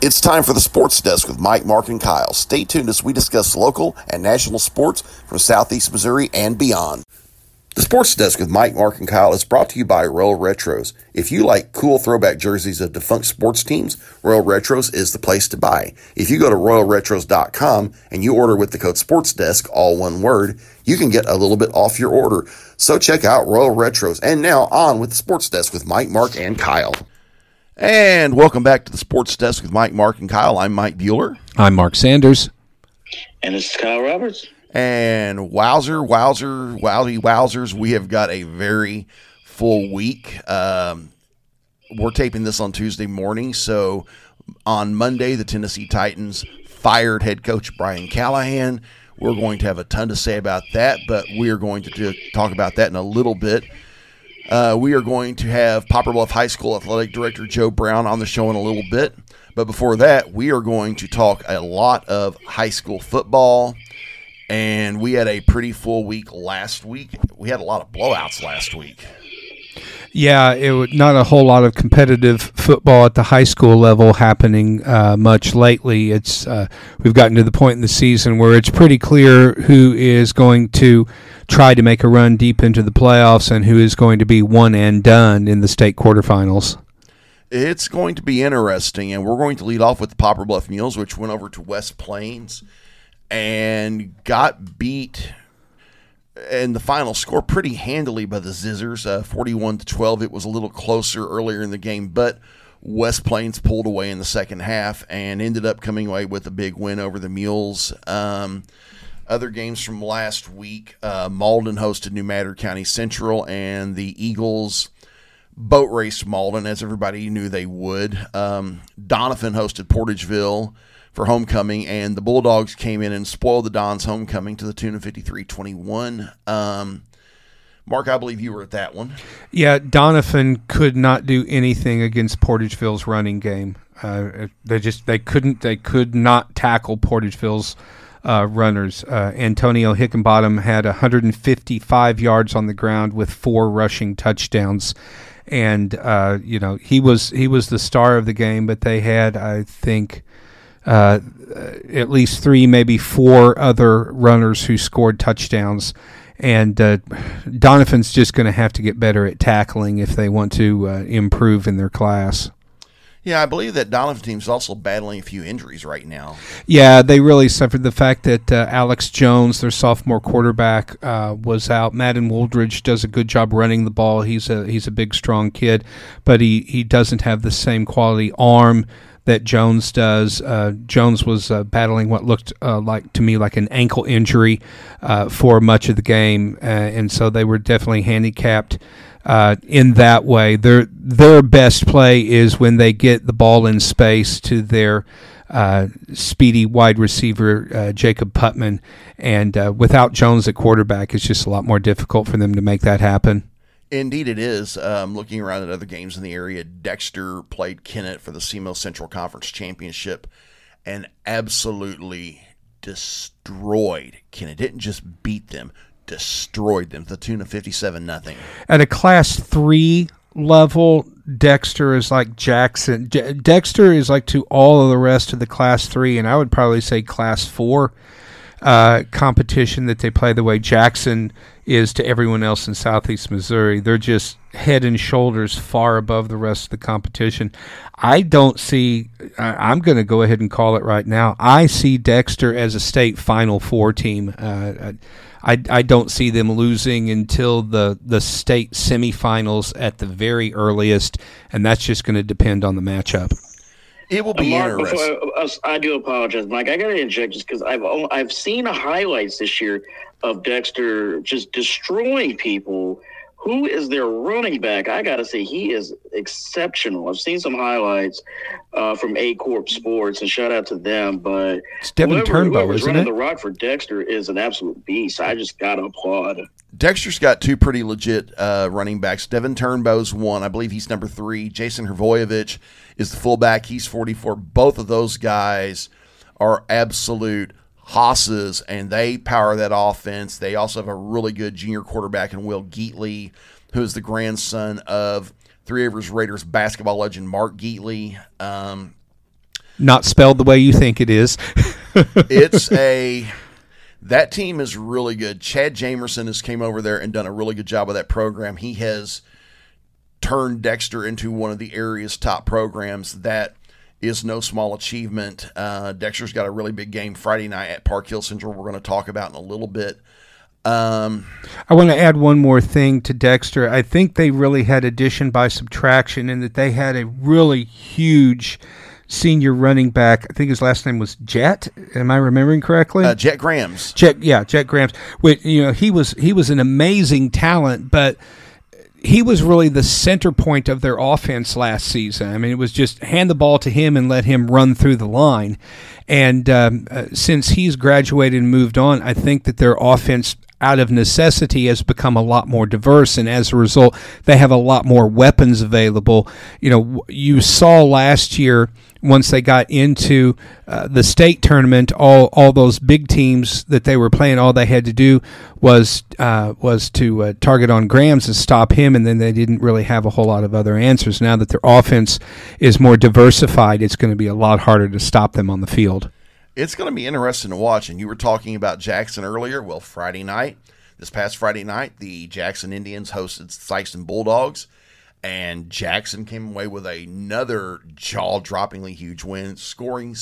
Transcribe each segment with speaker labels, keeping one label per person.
Speaker 1: It's time for the Sports Desk with Mike, Mark, and Kyle. Stay tuned as we discuss local and national sports from Southeast Missouri and beyond. The Sports Desk with Mike, Mark, and Kyle is brought to you by Royal Retros. If you like cool throwback jerseys of defunct sports teams, Royal Retros is the place to buy. If you go to royalretros.com and you order with the code SPORTSDESK, all one word, you can get a little bit off your order. So check out Royal Retros. And now on with the Sports Desk with Mike, Mark, and Kyle. And welcome back to the Sports Desk with Mike, Mark, and Kyle. I'm Mike Bueller.
Speaker 2: I'm Mark Sanders.
Speaker 3: And this is Kyle Roberts.
Speaker 1: And wowzers, we have got a very full week. We're taping this on Tuesday morning, so on Monday, the Tennessee Titans fired head coach Brian Callahan. We're going to have a ton to say about that, but we are going to talk about that in a little bit. We are going to have Poplar Bluff High School Athletic Director Joe Brown on the show in a little bit. But before that, we are going to talk a lot of high school football. And we had a pretty full week last week. We had a lot of blowouts last week.
Speaker 2: Yeah, it was not a whole lot of competitive football at the high school level happening much lately. It's we've gotten to the point in the season where it's pretty clear who is going to try to make a run deep into the playoffs and who is going to be one and done in the state quarterfinals.
Speaker 1: It's going to be interesting, and we're going to lead off with the Poplar Bluff Mules, which went over to West Plains and got beat in the final score pretty handily by the Zizzers, 41-12. It was a little closer earlier in the game, but West Plains pulled away in the second half and ended up coming away with a big win over the Mules. Other games from last week, Malden hosted New Madrid County Central, and the Eagles boat raced Malden, as everybody knew they would. Doniphan hosted Portageville for homecoming, and the Bulldogs came in and spoiled the Dons' homecoming to the tune of 53-21. Mark, I believe you were at that one.
Speaker 2: Yeah, Doniphan could not do anything against Portageville's running game. They could not tackle Portageville's runners. Antonio Hickenbottom had 155 yards on the ground with 4 rushing touchdowns. And he was the star of the game, but they had, I think, at least 3, maybe 4 other runners who scored touchdowns. And Doniphan's just going to have to get better at tackling if they want to improve in their class.
Speaker 1: Yeah, I believe that Doniphan team's also battling a few injuries right now.
Speaker 2: Yeah, they really suffered the fact that Alex Jones, their sophomore quarterback, was out. Madden Wooldridge does a good job running the ball. He's a big, strong kid, but he doesn't have the same quality arm that Jones does. Jones was battling what looked like to me like an ankle injury for much of the game, and so they were definitely handicapped in that way. Their best play is when they get the ball in space to their speedy wide receiver, Jacob Putman, and without Jones at quarterback, it's just a lot more difficult for them to make that happen.
Speaker 1: Indeed it is. Looking around at other games in the area, Dexter played Kennett for the CMO Central Conference Championship and absolutely destroyed Kennett. Didn't just beat them, destroyed them to the tune of 57-0.
Speaker 2: At a Class 3 level, Dexter is like Jackson. Dexter is like to all of the rest of the Class 3, and I would probably say Class 4 competition that they play the way Jackson is to everyone else in Southeast Missouri. They're just head and shoulders far above the rest of the competition. I don't see, I'm going to go ahead and call it right now, I see Dexter as a state Final Four team. I don't see them losing until the state semifinals at the very earliest, and that's just going to depend on the matchup.
Speaker 1: It will be
Speaker 3: Mark,
Speaker 1: interesting.
Speaker 3: I do apologize, Mike. I got to interject just because I've seen highlights this year of Dexter just destroying people. Who is their running back? I got to say, he is exceptional. I've seen some highlights from A Corp Sports, and shout out to them. But
Speaker 2: it's Devin Turnbow, isn't
Speaker 3: running
Speaker 2: it?
Speaker 3: the rock for Dexter is an absolute beast. I just got to applaud.
Speaker 1: Dexter's got 2 pretty legit running backs. Devin Turnbow's 1. I believe he's number 3. Jason Hrvojevic is the fullback. He's 44. Both of those guys are absolute hosses, and they power that offense. They also have a really good junior quarterback in Will Geatley, who is the grandson of Three Rivers Raiders basketball legend Mark Geatley.
Speaker 2: Not spelled the way you think it is.
Speaker 1: That team is really good. Chad Jamerson has came over there and done a really good job with that program. He has turned Dexter into one of the area's top programs. That is no small achievement. Dexter's got a really big game Friday night at Park Hill Central we're going to talk about in a little bit.
Speaker 2: I want to add one more thing to Dexter. I think they really had addition by subtraction in that they had a really huge senior running back. I think his last name was Jet. Am I remembering correctly?
Speaker 1: Jet Grams.
Speaker 2: Jet Grams. Which, he was an amazing talent, but he was really the center point of their offense last season. I mean, it was just hand the ball to him and let him run through the line. And since he's graduated and moved on, I think that their offense, out of necessity, has become a lot more diverse, and as a result, they have a lot more weapons available. You saw last year, once they got into the state tournament, all those big teams that they were playing, all they had to do was to target on Grams and stop him, and then they didn't really have a whole lot of other answers. Now that their offense is more diversified, it's going to be a lot harder to stop them on the field.
Speaker 1: It's going to be interesting to watch. And you were talking about Jackson earlier. Well, this past Friday night, the Jackson Indians hosted Sikeston Bulldogs, and Jackson came away with another jaw-droppingly huge win, scoring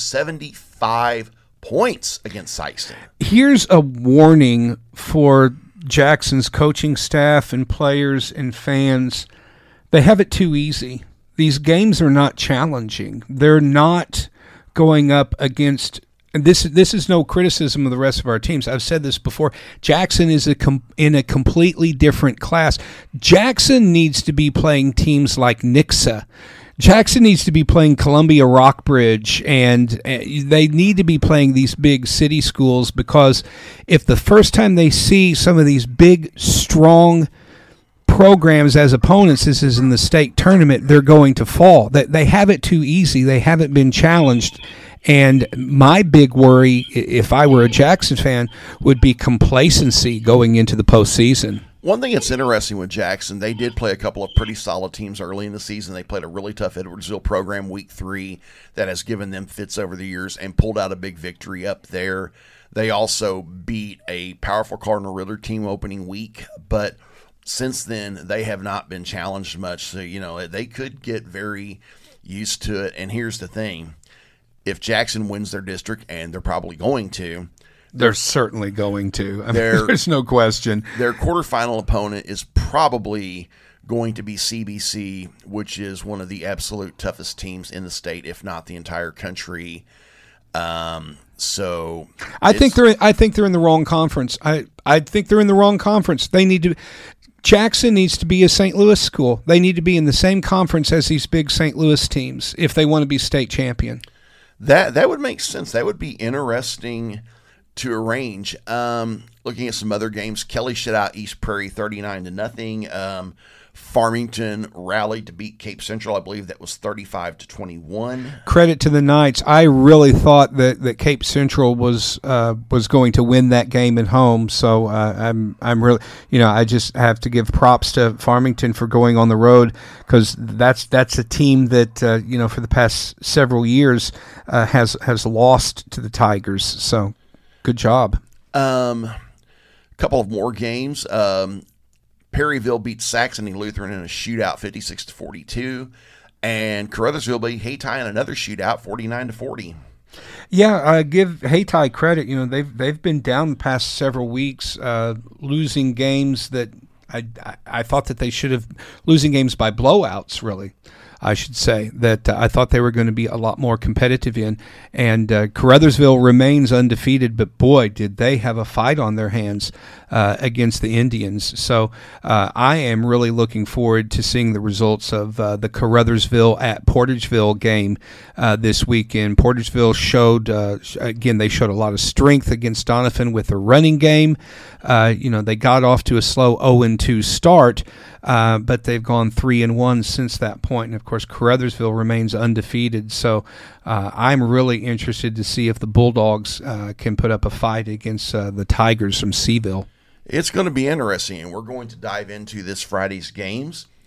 Speaker 1: 75 points against Sikeston.
Speaker 2: Here's a warning for Jackson's coaching staff and players and fans. They have it too easy. These games are not challenging. They're not going up against... And this is no criticism of the rest of our teams. I've said this before. Jackson is in a completely different class. Jackson needs to be playing teams like Nixa. Jackson needs to be playing Columbia Rockbridge, and they need to be playing these big city schools, because if the first time they see some of these big, strong programs as opponents, this is in the state tournament, they're going to fall. They have it too easy. They haven't been challenged. And my big worry, if I were a Jackson fan, would be complacency going into the postseason.
Speaker 1: One thing that's interesting with Jackson, they did play a couple of pretty solid teams early in the season. They played a really tough Edwardsville program week 3 that has given them fits over the years and pulled out a big victory up there. They also beat a powerful Cardinal Riddler team opening week, but since then they have not been challenged much. So, they could get very used to it. And here's the thing. If Jackson wins their district, and they're probably going to.
Speaker 2: They're certainly going to. There's no question.
Speaker 1: Their quarterfinal opponent is probably going to be CBC, which is one of the absolute toughest teams in the state, if not the entire country. I think they're in the wrong conference. I think they're in the wrong conference. They need to. Jackson needs to be a St. Louis school. They need to be in the same conference as these big St. Louis teams if they want to be state champion. That would make sense. That would be interesting to arrange. Looking at some other games, Kelly shut out East Prairie 39-0. Farmington rallied to beat Cape Central. I believe that was 35-21.
Speaker 2: Credit to the Knights. I really thought that Cape Central was going to win that game at home. So I'm really, I just have to give props to Farmington for going on the road, because that's a team that for the past several years has lost to the Tigers. So good job.
Speaker 1: Couple of more games. Perryville beat Saxony Lutheran in a shootout, 56-42, and Caruthersville beat Hayti in another shootout, 49-40.
Speaker 2: Yeah, I give Hayti credit. They've been down the past several weeks, losing games that I thought that they should have, losing games by blowouts, really. I should say, that I thought they were going to be a lot more competitive in. And Caruthersville remains undefeated, but boy, did they have a fight on their hands against the Indians. So I am really looking forward to seeing the results of the Caruthersville at Portageville game this weekend. Portageville showed, again, they showed a lot of strength against Doniphan with the running game. They got off to a slow 0-2 start, but they've gone 3-1 since that point. And of course, Caruthersville remains undefeated. So I'm really interested to see if the Bulldogs can put up a fight against the Tigers from Seaville.
Speaker 1: It's going to be interesting, and we're going to dive into this Friday's games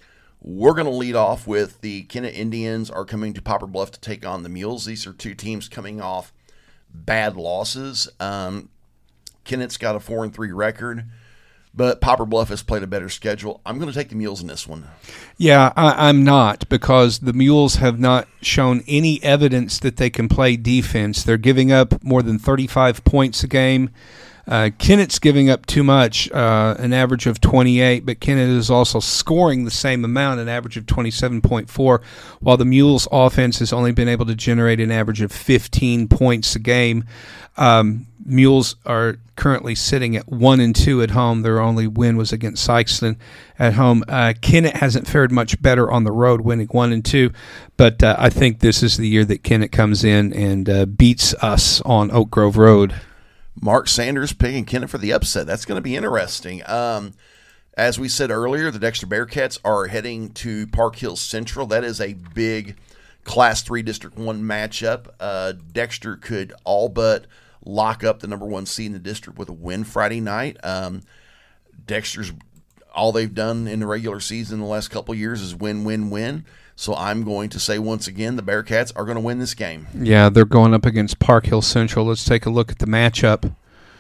Speaker 1: We're going to lead off with the Kennett Indians are coming to Poplar Bluff to take on the Mules. These are two teams coming off bad losses. Kennett's got a 4-3 record, but Poplar Bluff has played a better schedule. I'm going to take the Mules in this one.
Speaker 2: Yeah, I'm not, because the Mules have not shown any evidence that they can play defense. They're giving up more than 35 points a game. Kennett's giving up too much, an average of 28, but Kennett is also scoring the same amount, an average of 27.4, while the Mules' offense has only been able to generate an average of 15 points a game. Mules are currently sitting at 1-2 at home. Their only win was against Sykeston at home. Kennett hasn't fared much better on the road, winning 1-2, but I think this is the year that Kennett comes in and beats us on Oak Grove Road.
Speaker 1: Mark Sanders picking Kennett for the upset. That's going to be interesting. As we said earlier, the Dexter Bearcats are heading to Park Hills Central. That is a big Class 3 District 1 matchup. Dexter could all but lock up the number 1 seed in the district with a win Friday night. Dexter's all they've done in the regular season the last couple of years is win, win, win. So I'm going to say once again the Bearcats are going to win this game.
Speaker 2: Yeah, they're going up against Park Hill Central. Let's take a look at the matchup.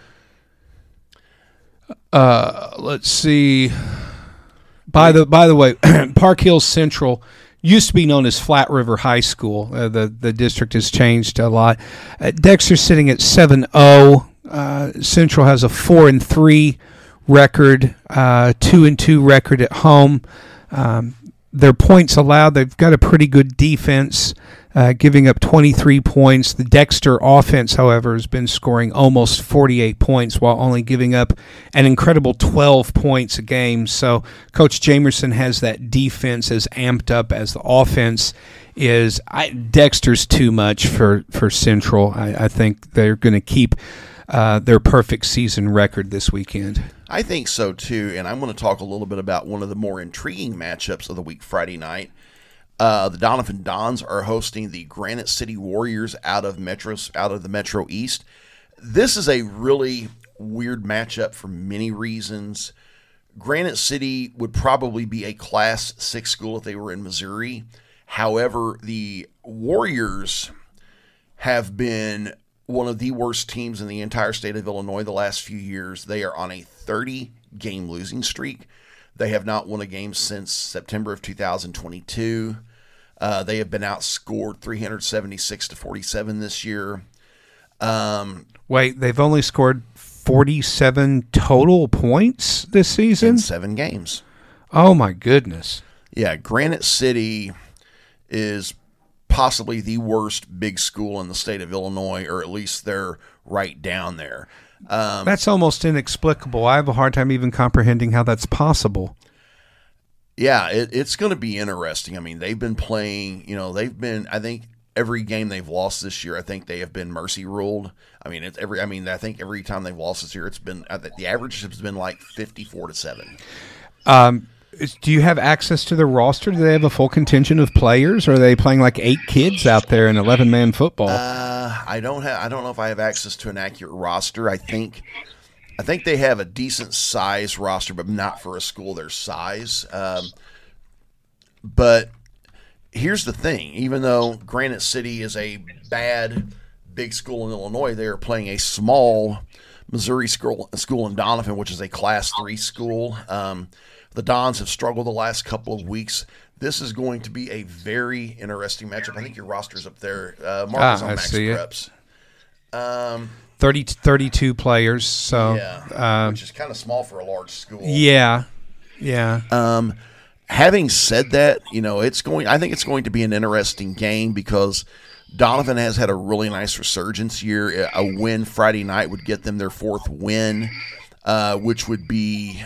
Speaker 2: Let's see. By the way, Park Hill Central used to be known as Flat River High School. The district has changed a lot. Dexter's sitting at 7-0. Central has a 4-3 record, 2-2 record at home. Their points allowed, they've got a pretty good defense, giving up 23 points. The Dexter offense, however, has been scoring almost 48 points while only giving up an incredible 12 points a game. So Coach Jamerson has that defense as amped up as the offense is. Dexter's too much for Central. I think they're going to keep their perfect season record this weekend.
Speaker 1: I think so, too, and I'm going to talk a little bit about one of the more intriguing matchups of the week Friday night. The Doniphan Dons are hosting the Granite City Warriors out of the Metro East. This is a really weird matchup for many reasons. Granite City would probably be a Class 6 school if they were in Missouri. However, the Warriors have been one of the worst teams in the entire state of Illinois the last few years. They are on a 30-game losing streak. They have not won a game since September of 2022. They have been outscored 376-47 this year.
Speaker 2: Wait, they've only scored 47 total points this season?
Speaker 1: In 7 games.
Speaker 2: Oh, my goodness.
Speaker 1: Yeah, Granite City is possibly the worst big school in the state of Illinois, or at least they're right down there.
Speaker 2: That's almost inexplicable. I have a hard time even comprehending how that's possible.
Speaker 1: Yeah, it's going to be interesting. I mean, they've been playing, I think every game they've lost this year, I think they have been mercy ruled. I mean, I think every time they've lost this year, it's been, the average has been like 54-7.
Speaker 2: Do you have access to the roster? Do they have a full contingent of players, or are they playing like 8 kids out there in 11-man football?
Speaker 1: I don't know if I have access to an accurate roster. I think they have a decent size roster, but not for a school their size. But here's the thing: even though Granite City is a bad big school in Illinois, they are playing a small Missouri school in Doniphan, which is a Class 3 school. The Dons have struggled the last couple of weeks. This is going to be a very interesting matchup. I think your roster's up there. Mark is on Max Preps.
Speaker 2: 32 players. So
Speaker 1: yeah, which is kind of small for a large school.
Speaker 2: Yeah.
Speaker 1: Having said that, I think it's going to be an interesting game because Doniphan has had a really nice resurgence year. A win Friday night would get them their 4th win, which would be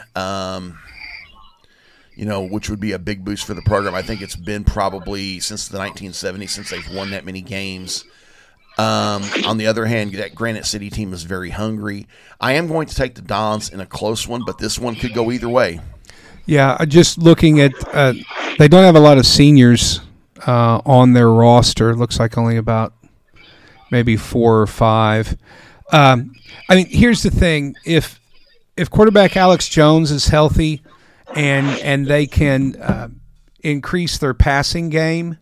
Speaker 1: a big boost for the program. I think it's been probably since the 1970s since they've won that many games. On the other hand, that Granite City team is very hungry. I am going to take the Dons in a close one, but this one could go either way.
Speaker 2: Yeah, just looking at they don't have a lot of seniors on their roster. It looks like only about maybe 4 or 5. Here's the thing. If quarterback Alex Jones is healthy and they can increase their passing game,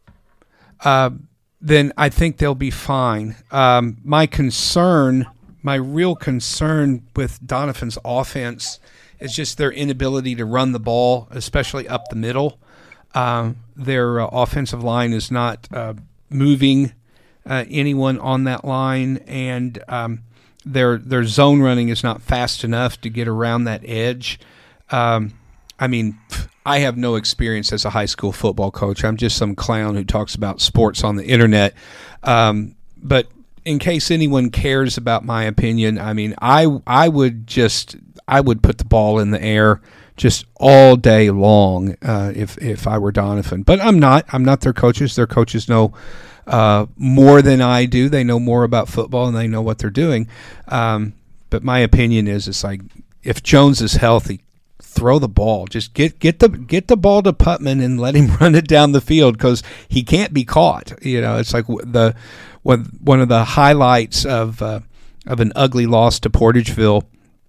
Speaker 2: then I think they'll be fine. My real concern with Doniphan's offense is just their inability to run the ball, especially up the middle. Their offensive line is not moving anyone on that line, and their zone running is not fast enough to get around that edge. I mean, I have no experience as a high school football coach. I'm just some clown who talks about sports on the internet. But in case anyone cares about my opinion, I mean, I would put the ball in the air just all day long if I were Doniphan. But I'm not. I'm not their coaches. Their coaches know more than I do. They know more about football and they know what they're doing. But my opinion is, it's like, if Jones is healthy, throw the ball. Just get the ball to Putman and let him run it down the field, because he can't be caught. It's like one of the highlights of an ugly loss to Portageville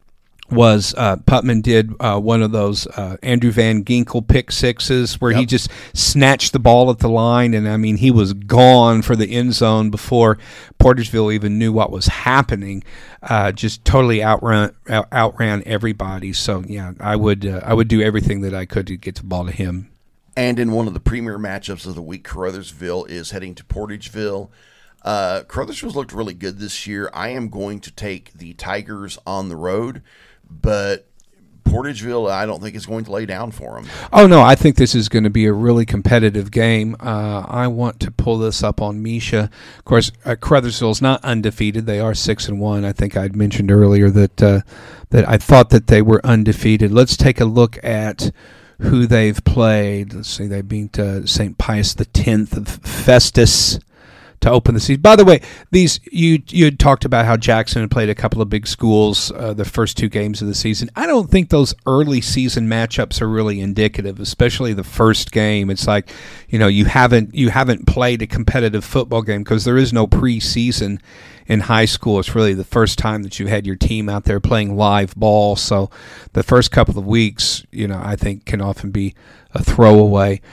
Speaker 2: was Putman did one of those Andrew Van Ginkel pick sixes where he just snatched the ball at the line, and I mean, he was gone for the end zone before Portageville even knew what was happening. Just totally outran everybody. So yeah, I would do everything that I could to get the ball to him.
Speaker 1: And in one of the premier matchups of the week, Caruthersville is heading to Portageville. Caruthersville's looked really good this year. I am going to take the Tigers on the road, but Portageville, I don't think is going to lay down for them.
Speaker 2: Oh, no, I think this is going to be a really competitive game. I want to pull this up on Misha. Of course, Caruthersville's not undefeated. They are 6-1. I think I'd mentioned earlier that I thought that they were undefeated. Let's take a look at who they've played. Let's see, they beat St. Pius X of Festus to open the season. By the way, these you had talked about how Jackson had played a couple of big schools the first two games of the season. I don't think those early season matchups are really indicative, especially the first game. It's like, you haven't played a competitive football game because there is no preseason in high school. It's really the first time that you've had your team out there playing live ball. So the first couple of weeks, I think can often be a throwaway.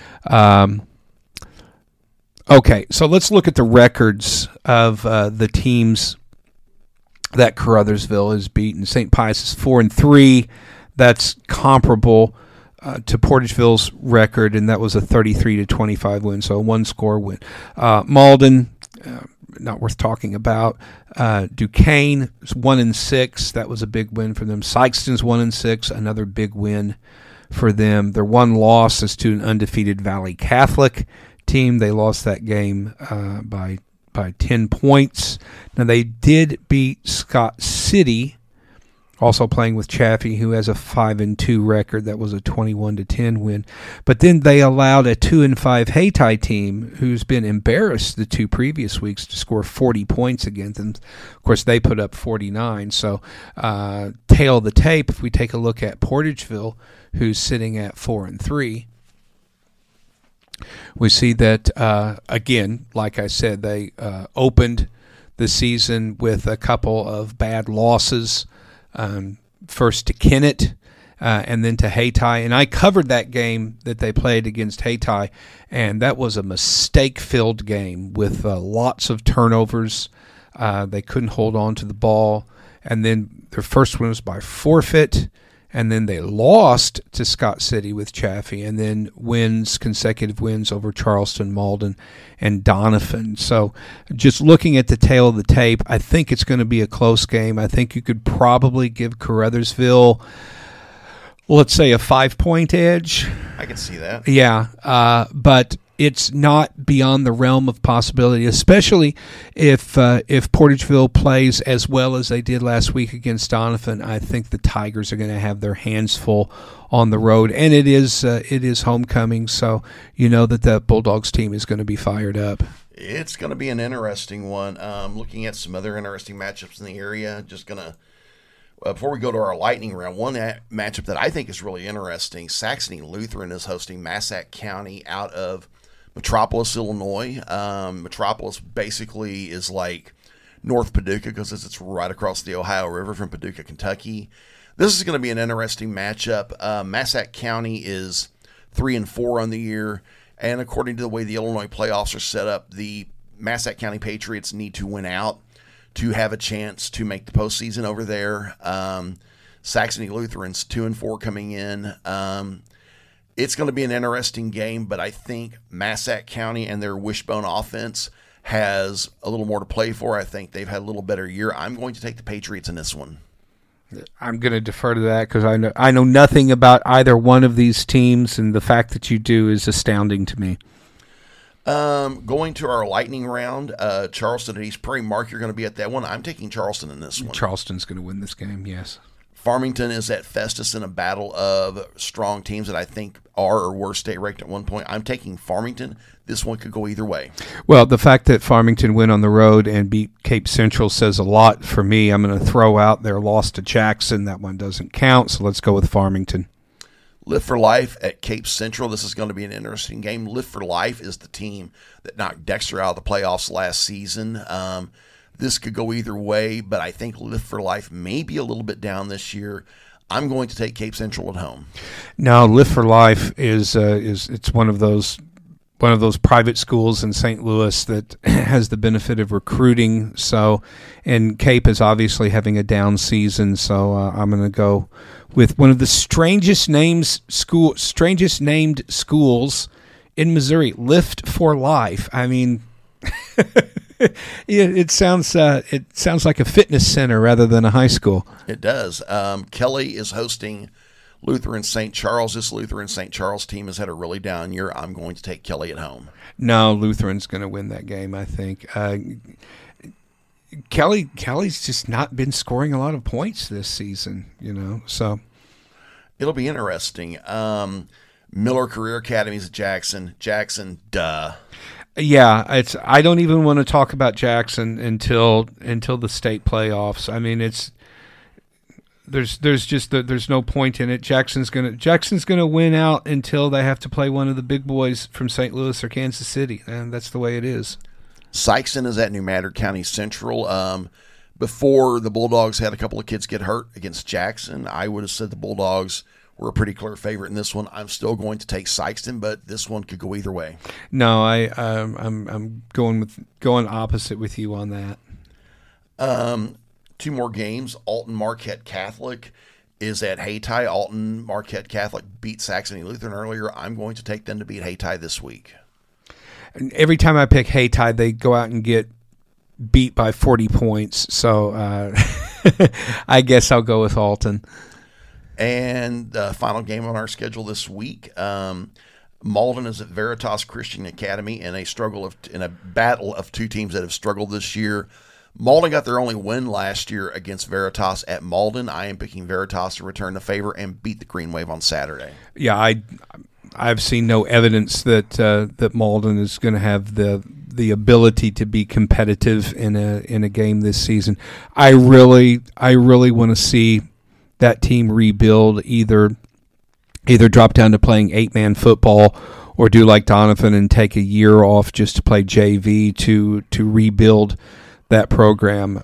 Speaker 2: Okay, so let's look at the records of the teams that Caruthersville has beaten. St. Pius is 4-3. That's comparable to Portageville's record, and that was a 33-25 win, so a one-score win. Malden, not worth talking about. Duquesne is 1-6. That was a big win for them. Sykeston's 1-6, another big win for them. Their one loss is to an undefeated Valley Catholic team. They lost that game by 10 points. Now, they did beat Scott City, also playing with Chaffee, who has a 5-2 record. That was a 21-10 win. But then they allowed a 2-5 Hayti team, who's been embarrassed the two previous weeks, to score 40 points against them. Of course, they put up 49. So, tail of the tape, if we take a look at Portageville, who's sitting at 4-3, we see that, again, like I said, they opened the season with a couple of bad losses, first to Kennett and then to Hayti. And I covered that game that they played against Hayti, and that was a mistake-filled game with lots of turnovers. They couldn't hold on to the ball. And then their first win was by forfeit. And then they lost to Scott City with Chaffee, and then consecutive wins over Charleston, Malden, and Doniphan. So just looking at the tail of the tape, I think it's going to be a close game. I think you could probably give Caruthersville, let's say, a 5-point edge.
Speaker 1: I can see that.
Speaker 2: Yeah, but it's not beyond the realm of possibility, especially if Portageville plays as well as they did last week against Doniphan. I think the Tigers are going to have their hands full on the road, and it is homecoming, so you know that the Bulldogs team is going to be fired up.
Speaker 1: It's going to be an interesting one. Looking at some other interesting matchups in the area, just going to before we go to our lightning round, one matchup that I think is really interesting, Saxony Lutheran is hosting Massac County out of Metropolis, Illinois. Metropolis basically is like North Paducah because it's right across the Ohio River from Paducah, Kentucky. This is going to be an interesting matchup. Massac County is 3-4 on the year. And according to the way the Illinois playoffs are set up, the Massac County Patriots need to win out to have a chance to make the postseason over there. Saxony Lutherans 2-4 coming in. It's going to be an interesting game, but I think Massac County and their wishbone offense has a little more to play for. I think they've had a little better year. I'm going to take the Patriots in this one.
Speaker 2: I'm going to defer to that because I know nothing about either one of these teams, and the fact that you do is astounding to me.
Speaker 1: Going to our lightning round, Charleston at East Prairie. Mark, you're going to be at that one. I'm taking Charleston in this one.
Speaker 2: Charleston's going to win this game, yes.
Speaker 1: Farmington is at Festus in a battle of strong teams that I think are or were state ranked at one point. I'm taking Farmington. This one could go either way.
Speaker 2: Well, the fact that Farmington went on the road and beat Cape Central says a lot for me. I'm going to throw out their loss to Jackson. That one doesn't count, so let's go with Farmington.
Speaker 1: Live for Life at Cape Central. This is going to be an interesting game. Live for Life is the team that knocked Dexter out of the playoffs last season. This could go either way, but I think Live for Life may be a little bit down this year. I'm going to take Cape Central at home.
Speaker 2: No, Live for Life is it's one of those private schools in St. Louis that has the benefit of recruiting. So, and Cape is obviously having a down season. So I'm going to go with one of the strangest named schools in Missouri. Lift for Life. I mean. It sounds like a fitness center rather than a high school.
Speaker 1: It does. Kelly is hosting Lutheran St. Charles. This Lutheran St. Charles team has had a really down year. I'm going to take Kelly at home.
Speaker 2: No, Lutheran's going to win that game, I think. Kelly's just not been scoring a lot of points this season, so.
Speaker 1: It'll be interesting. Miller Career Academies at Jackson. Jackson, duh.
Speaker 2: Yeah, I don't even want to talk about Jackson until the state playoffs. I mean, there's no point in it. Jackson's gonna win out until they have to play one of the big boys from St. Louis or Kansas City, and that's the way it is.
Speaker 1: Sykeston is at New Madrid County Central. Before the Bulldogs had a couple of kids get hurt against Jackson, I would have said the Bulldogs were a pretty clear favorite in this one. I'm still going to take Sykeston, but this one could go either way.
Speaker 2: No, I'm going opposite with you on that.
Speaker 1: Two more games. Alton Marquette Catholic is at Hayti. Alton Marquette Catholic beat Saxony Lutheran earlier. I'm going to take them to beat Hayti this week.
Speaker 2: And every time I pick Hayti, they go out and get beat by 40 points. So I guess I'll go with Alton.
Speaker 1: And the final game on our schedule this week, Malden is at Veritas Christian Academy in a battle of two teams that have struggled this year. Malden got their only win last year against Veritas at Malden. I am picking Veritas to return the favor and beat the Green Wave on Saturday.
Speaker 2: Yeah, I've seen no evidence that Malden is going to have the ability to be competitive in a game this season. I really want to see that team rebuild, either drop down to playing 8-man football or do like Donovan and take a year off just to play JV to rebuild that program.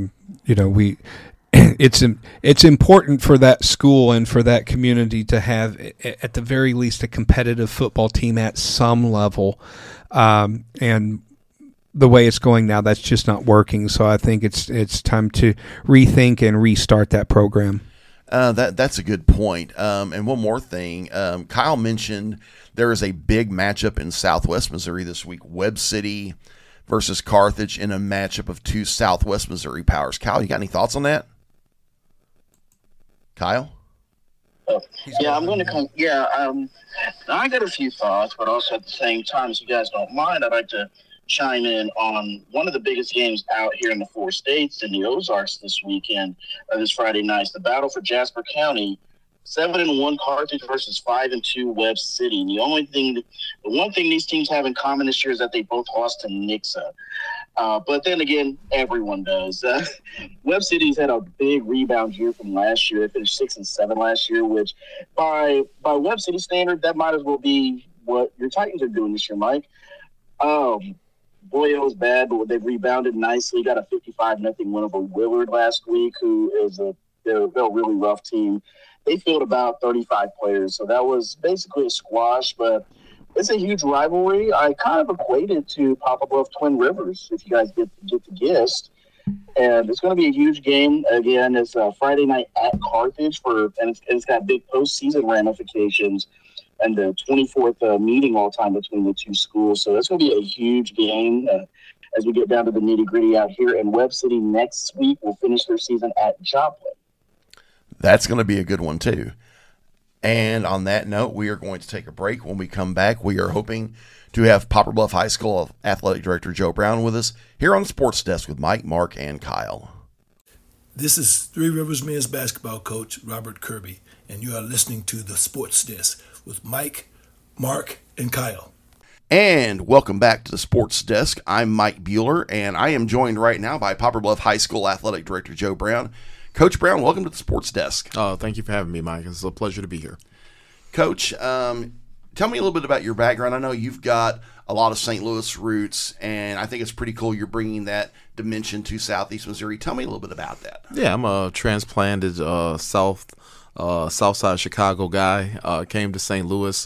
Speaker 2: It's important for that school and for that community to have, at the very least, a competitive football team at some level. And the way it's going now, that's just not working. So I think it's time to rethink and restart that program.
Speaker 1: That's a good point. And one more thing, Kyle mentioned there is a big matchup in Southwest Missouri this week, Webb City versus Carthage in a matchup of two Southwest Missouri powers. Kyle, you got any thoughts on that? Kyle?
Speaker 3: Yeah, I'm going to come. Yeah, I got a few thoughts, but also at the same time, if you guys don't mind, I'd like to chime in on one of the biggest games out here in the 4 states in the Ozarks this weekend, this Friday night. The battle for Jasper County, 7-1 Carthage versus 5-2 Webb City. The one thing these teams have in common this year is that they both lost to Nixa. But then again, everyone does. Webb City's had a big rebound year from last year. They finished 6-7 last year, which by Webb City standard, that might as well be what your Titans are doing this year, Mike. Boy, it was bad, but they've rebounded nicely. Got a 55-0 win over Willard last week, who is they're a really rough team. they filled about 35 players. So that was basically a squash, but it's a huge rivalry. I kind of equated to Poplar Bluff Twin Rivers, if you guys get the gist. And it's going to be a huge game. Again, it's Friday night at Carthage, and it's got big postseason ramifications and the 24th meeting all time between the two schools. So it's going to be a huge game as we get down to the nitty-gritty out here in Webb City next week. We'll finish their season at Joplin.
Speaker 1: That's going to be a good one, too. And on that note, we are going to take a break. When we come back, we are hoping to have Poplar Bluff High School Athletic Director Joe Brown with us here on the Sports Desk with Mike, Mark, and Kyle.
Speaker 4: This is Three Rivers men's basketball coach Robert Kirby, and you are listening to the Sports Desk with Mike, Mark, and Kyle.
Speaker 1: And welcome back to the Sports Desk. I'm Mike Bueller, and I am joined right now by Poplar Bluff High School Athletic Director Joe Brown. Coach Brown, welcome to the Sports Desk.
Speaker 5: Oh, thank you for having me, Mike. It's a pleasure to be here.
Speaker 1: Coach, tell me a little bit about your background. I know you've got a lot of St. Louis roots, and I think it's pretty cool you're bringing that dimension to Southeast Missouri. Tell me a little bit about that.
Speaker 5: Yeah, I'm a transplanted Southside Chicago guy. Came to St. Louis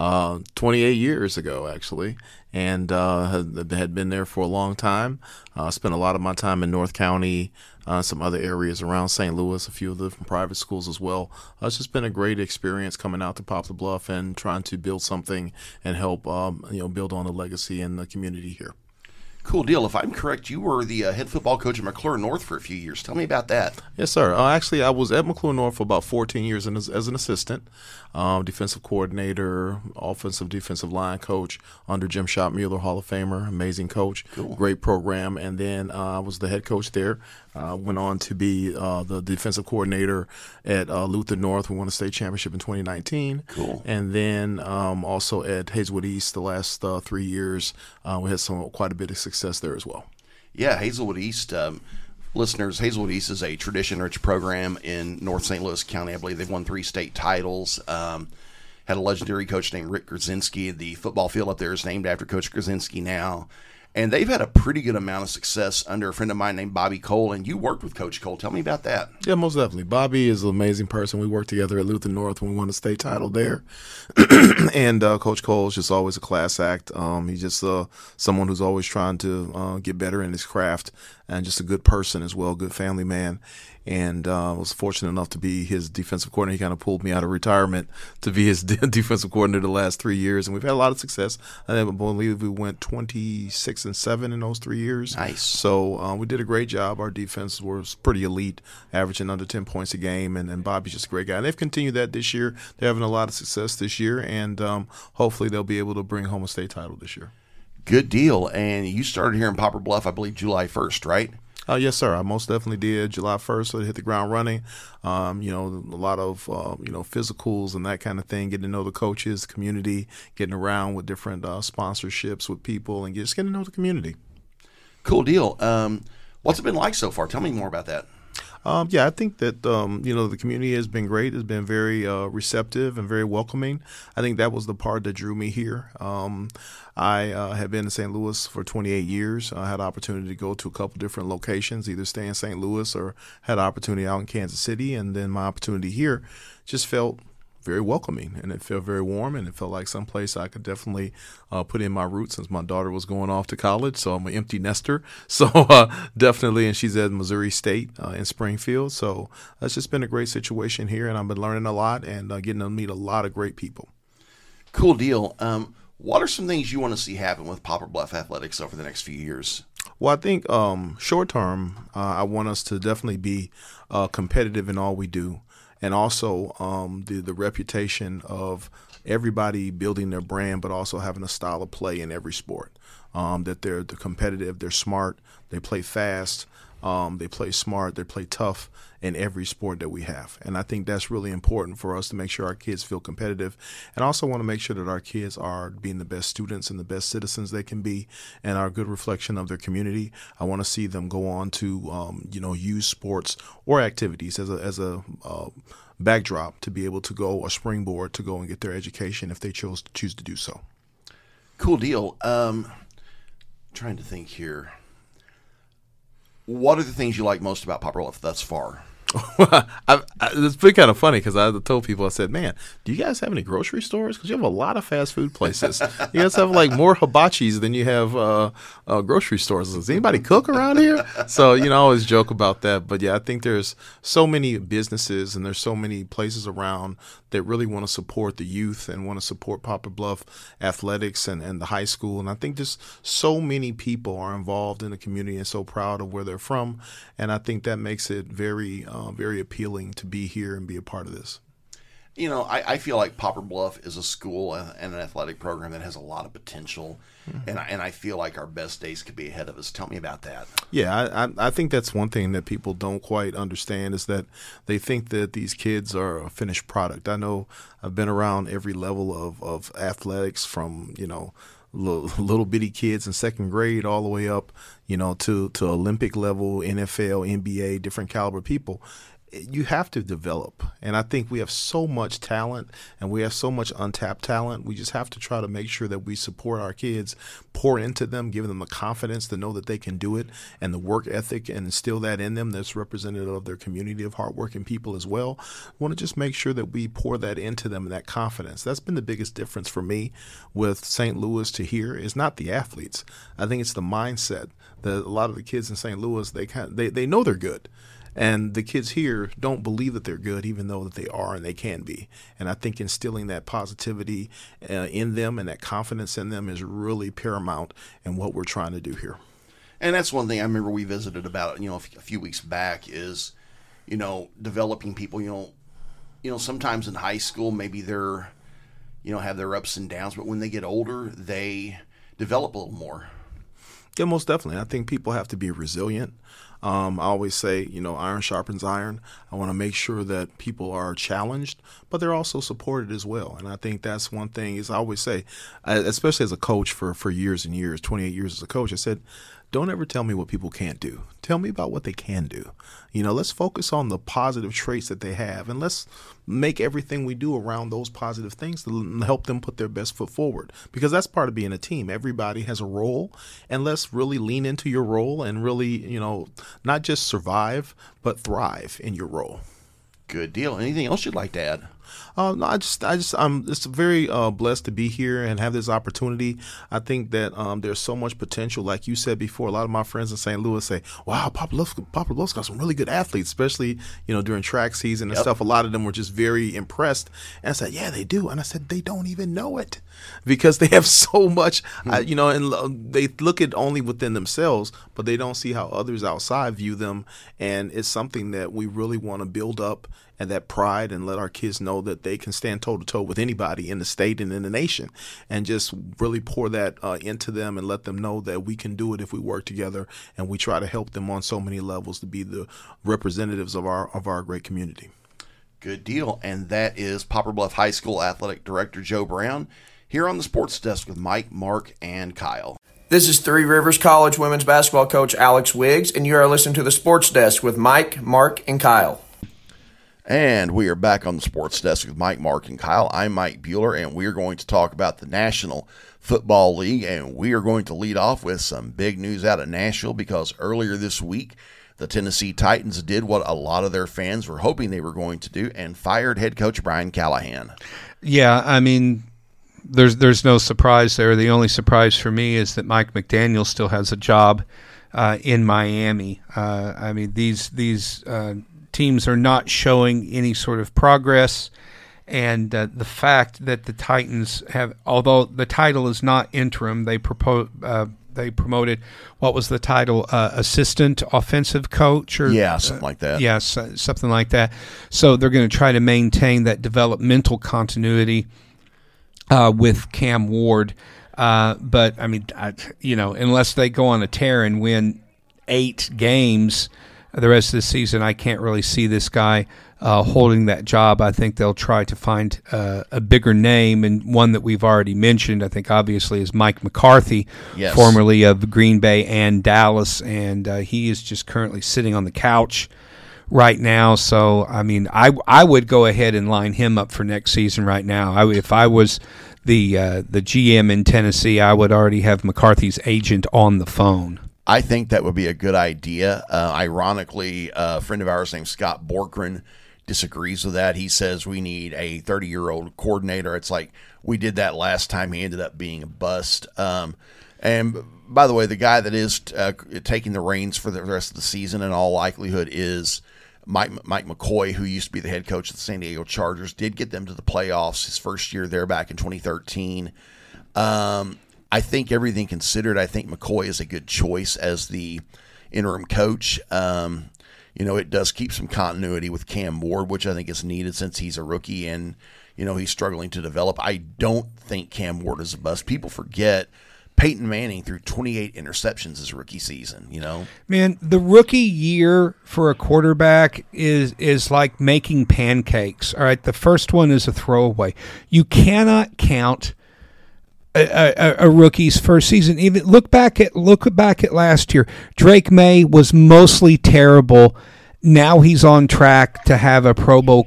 Speaker 5: 28 years ago, actually, and had been there for a long time. Spent a lot of my time in North County, some other areas around St. Louis, a few of the different private schools as well. It's just been a great experience coming out to Poplar Bluff and trying to build something and help build on the legacy in the community here.
Speaker 1: Cool deal. If I'm correct, you were the head football coach at McClure North for a few years. Tell me about that.
Speaker 5: Yes, sir. Actually, I was at McClure North for about 14 years as an assistant, defensive coordinator, offensive defensive line coach under Jim Schott-Mueller, Hall of Famer, amazing coach,
Speaker 1: cool.
Speaker 5: Great program. And then I was the head coach there. Went on to be the defensive coordinator at Luther North. We won a state championship in 2019.
Speaker 1: Cool.
Speaker 5: And then also at Hazelwood East the last 3 years. We had quite a bit of success there as well.
Speaker 1: Yeah, Hazelwood East. Listeners, Hazelwood East is a tradition-rich program in North St. Louis County. I believe they've won 3 state titles. Had a legendary coach named Rick Grzinski. The football field up there is named after Coach Grzinski now. And they've had a pretty good amount of success under a friend of mine named Bobby Cole, and you worked with Coach Cole. Tell me about that.
Speaker 5: Yeah, most definitely. Bobby is an amazing person. We worked together at Luther North when we won the state title there. And Coach Cole is just always a class act. He's just someone who's always trying to get better in his craft, and just a good person as well, good family man. And I was fortunate enough to be his defensive coordinator. He kind of pulled me out of retirement to be his defensive coordinator the last 3 years. And we've had a lot of success. I believe we went 26-7 in those 3 years.
Speaker 1: Nice.
Speaker 5: So we did a great job. Our defense was pretty elite, averaging under 10 points a game. And Bobby's just a great guy. And they've continued that this year. They're having a lot of success this year. And hopefully they'll be able to bring home a state title this year.
Speaker 1: Good deal. And you started here in Poplar Bluff, I believe, July 1st, right?
Speaker 5: Yes, sir. I most definitely did. July 1st, so I hit the ground running. A lot of, physicals and that kind of thing, getting to know the coaches, community, getting around with different sponsorships with people, and just getting to know the community.
Speaker 1: Cool deal. What's it been like so far? Tell me more about that.
Speaker 5: I think that, the community has been great. It's been very receptive and very welcoming. I think that was the part that drew me here. I have been in St. Louis for 28 years. I had the opportunity to go to a couple different locations, either stay in St. Louis or had an opportunity out in Kansas City. And then my opportunity here just felt very welcoming, and it felt very warm, and it felt like someplace I could definitely put in my roots since my daughter was going off to college. So I'm an empty nester. So definitely, and she's at Missouri State in Springfield. So it's just been a great situation here, and I've been learning a lot and getting to meet a lot of great people.
Speaker 1: Cool deal. What are some things you want to see happen with Poplar Bluff Athletics over the next few years?
Speaker 5: Well, I think short term, I want us to definitely be competitive in all we do. And also the reputation of everybody building their brand, but also having a style of play in every sport. That they're competitive, they're smart, they play fast, they play smart, they play tough in every sport that we have. And I think that's really important for us to make sure our kids feel competitive. And I also want to make sure that our kids are being the best students and the best citizens they can be and are a good reflection of their community. I want to see them go on to, use sports or activities as a backdrop to be able to go, a springboard to go and get their education if they choose to do so.
Speaker 1: Cool deal. Trying to think here. What are the things you like most about Poplar Bluff thus far?
Speaker 5: It's been kind of funny because I told people, I said, man, do you guys have any grocery stores? Because you have a lot of fast food places. You guys have like more hibachis than you have grocery stores. Does anybody cook around here? So, I always joke about that. But yeah, I think there's so many businesses and there's so many places around that really want to support the youth and want to support Poplar Bluff athletics and the high school. And I think just so many people are involved in the community and so proud of where they're from. And I think that makes it very, very appealing to be here and be a part of this.
Speaker 1: I feel like Poplar Bluff is a school and an athletic program that has a lot of potential, and I feel like our best days could be ahead of us. Tell me about that.
Speaker 5: Yeah, I think that's one thing that people don't quite understand is that they think that these kids are a finished product. I know I've been around every level of athletics from, little bitty kids in second grade all the way up, to Olympic level, NFL, NBA, different caliber people. You have to develop. And I think we have so much talent and we have so much untapped talent. We just have to try to make sure that we support our kids, pour into them, give them the confidence to know that they can do it and the work ethic and instill that in them that's representative of their community of hardworking people as well. I want to just make sure that we pour that into them and that confidence. That's been the biggest difference for me with St. Louis to here is not the athletes. I think it's the mindset that a lot of the kids in St. Louis, they know they're good. And the kids here don't believe that they're good, even though that they are and they can be. And I think instilling that positivity in them and that confidence in them is really paramount in what we're trying to do here.
Speaker 1: And that's one thing I remember we visited about, a few weeks back is, developing people. Sometimes in high school, maybe they're, have their ups and downs, but when they get older, they develop a little more.
Speaker 5: Yeah, most definitely. I think people have to be resilient. I always say, iron sharpens iron. I want to make sure that people are challenged, but they're also supported as well. And I think that's one thing is I always say, especially as a coach for years and years, 28 years as a coach, I said, don't ever tell me what people can't do. Tell me about what they can do. Let's focus on the positive traits that they have, and let's make everything we do around those positive things to help them put their best foot forward, because that's part of being a team. Everybody has a role, and let's really lean into your role and really, not just survive, but thrive in your role.
Speaker 1: Good deal. Anything else you'd like to add?
Speaker 5: No, I'm just very blessed to be here and have this opportunity. I think that there's so much potential. Like you said before, a lot of my friends in St. Louis say, wow, Poplar Bluff's got some really good athletes, especially, during track season and stuff. A lot of them were just very impressed. And I said, yeah, they do. And I said, they don't even know it because they have so much, and they look at only within themselves, but they don't see how others outside view them. And it's something that we really want to build up, and that pride, and let our kids know that they can stand toe-to-toe with anybody in the state and in the nation, and just really pour that into them and let them know that we can do it if we work together, and we try to help them on so many levels to be the representatives of our great community.
Speaker 1: Good deal. And that is Poplar Bluff High School Athletic Director Joe Brown here on the Sports Desk with Mike, Mark, and Kyle.
Speaker 6: This is Three Rivers College women's basketball coach Alex Wiggs, and you are listening to the Sports Desk with Mike, Mark, and Kyle.
Speaker 1: And we are back on the Sports Desk with Mike, Mark, and Kyle. I'm Mike Bueller, and we are going to talk about the National Football League, and we are going to lead off with some big news out of Nashville because earlier this week, the Tennessee Titans did what a lot of their fans were hoping they were going to do and fired head coach Brian Callahan.
Speaker 2: Yeah, I mean, there's no surprise there. The only surprise for me is that Mike McDaniel still has a job in Miami. I mean, these teams are not showing any sort of progress, and the fact that the Titans have, although the title is not interim, they promoted, what was the title, assistant offensive coach, or
Speaker 1: something like that.
Speaker 2: Yes, something like that. So they're going to try to maintain that developmental continuity with Cam Ward, but I mean, unless they go on a tear and win 8 games the rest of the season, I can't really see this guy holding that job. I think they'll try to find a bigger name, and one that we've already mentioned, I think, obviously, is Mike McCarthy, formerly of Green Bay and Dallas, and he is just currently sitting on the couch right now. So, I mean, I would go ahead and line him up for next season right now. If I was the GM in Tennessee, I would already have McCarthy's agent on the phone.
Speaker 1: I think that would be a good idea. Ironically, a friend of ours named Scott Borkran disagrees with that. He says we need a 30-year-old coordinator. It's like we did that last time. He ended up being a bust. And by the way, the guy that is taking the reins for the rest of the season in all likelihood is Mike McCoy, who used to be the head coach of the San Diego Chargers, did get them to the playoffs his first year there back in 2013. I think everything considered, I think McCoy is a good choice as the interim coach. It does keep some continuity with Cam Ward, which I think is needed since he's a rookie and, he's struggling to develop. I don't think Cam Ward is a bust. People forget Peyton Manning threw 28 interceptions his rookie season,
Speaker 2: Man, the rookie year for a quarterback is like making pancakes. All right, the first one is a throwaway. You cannot count a rookie's first season. Even look back at last year. Drake May was mostly terrible. Now he's on track to have a Pro Bowl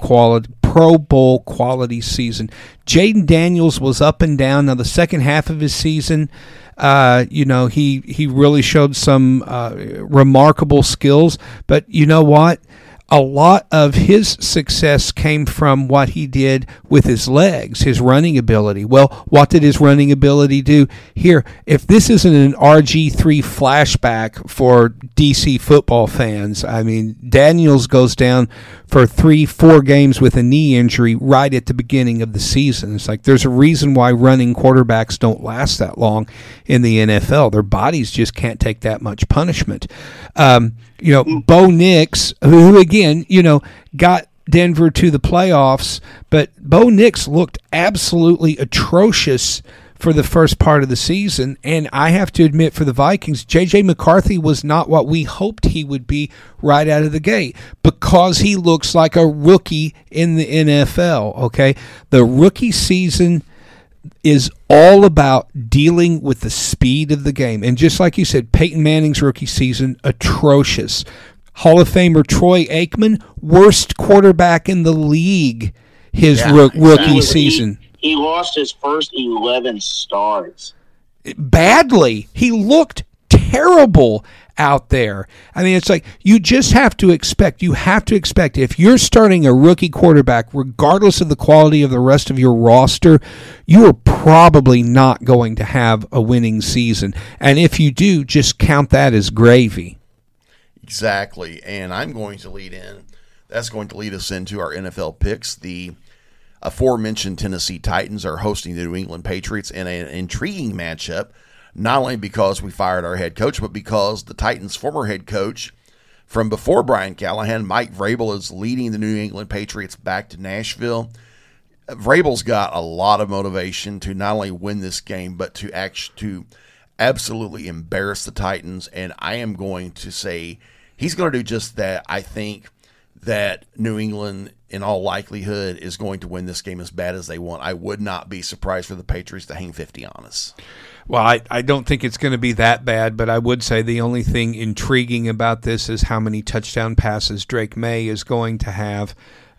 Speaker 2: quality season. Jaden Daniels was up and down. Now the second half of his season, he really showed some remarkable skills. But you know what? A lot of his success came from what he did with his legs, his running ability. Well, what did his running ability do? Here, if this isn't an RG3 flashback for DC football fans, I mean, Daniels goes down for 3-4 games with a knee injury right at the beginning of the season. It's like there's a reason why running quarterbacks don't last that long in the NFL. Their bodies just can't take that much punishment. Bo Nix, who again, got Denver to the playoffs, but Bo Nix looked absolutely atrocious for the first part of the season. And I have to admit, for the Vikings, J.J. McCarthy was not what we hoped he would be right out of the gate because he looks like a rookie in the NFL, okay? The rookie season is all about dealing with the speed of the game. And just like you said, Peyton Manning's rookie season, atrocious. Hall of Famer Troy Aikman, worst quarterback in the league his rookie season.
Speaker 3: He lost his first 11 starts.
Speaker 2: Badly. He looked terrible out there. I mean, it's like you just have to expect. If you're starting a rookie quarterback, regardless of the quality of the rest of your roster, you are probably not going to have a winning season. And if you do, just count that as gravy.
Speaker 1: Exactly. And I'm going to lead in. That's going to lead us into our NFL picks. The aforementioned Tennessee Titans are hosting the New England Patriots in an intriguing matchup, not only because we fired our head coach, but because the Titans' former head coach from before Brian Callahan, Mike Vrabel, is leading the New England Patriots back to Nashville. Vrabel's got a lot of motivation to not only win this game, but to absolutely embarrass the Titans, and I am going to say he's going to do just that. I think that New England, in all likelihood, is going to win this game as bad as they want. I would not be surprised for the Patriots to hang 50 on us.
Speaker 2: Well, I don't think it's going to be that bad, but I would say the only thing intriguing about this is how many touchdown passes Drake May is going to have.